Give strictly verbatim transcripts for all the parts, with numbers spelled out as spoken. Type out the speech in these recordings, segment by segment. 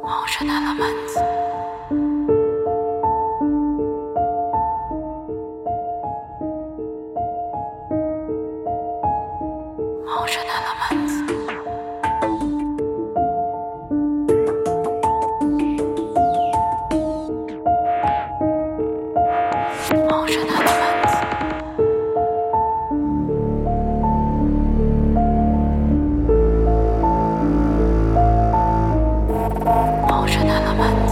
Ocean elements. Ocean elements. Ocean elements. Ocean elements.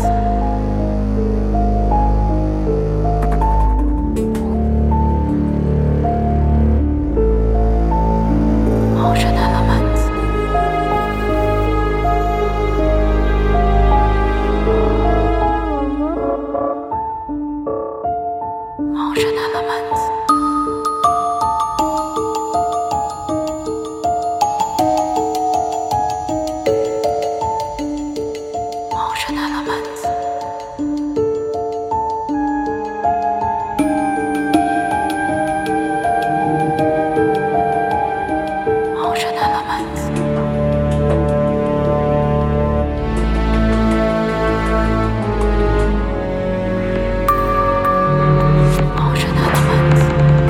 Ocean elements. Ocean elements. Ocean elements. Ocean elements. Ocean elements.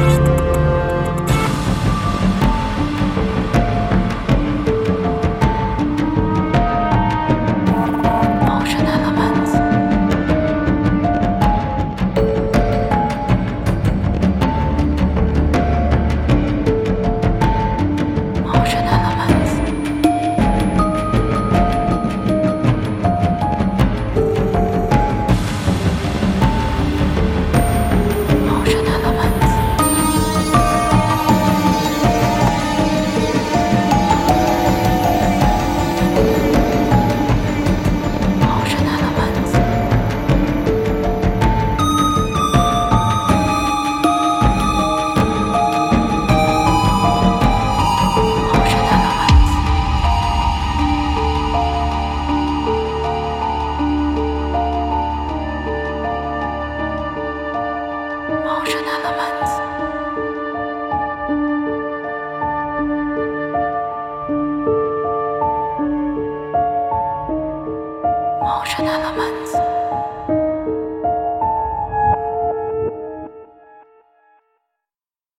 Ocean elements. Ocean elements. Ocean elements. Ocean elements. Ocean elements. Ocean elements. Ocean elements.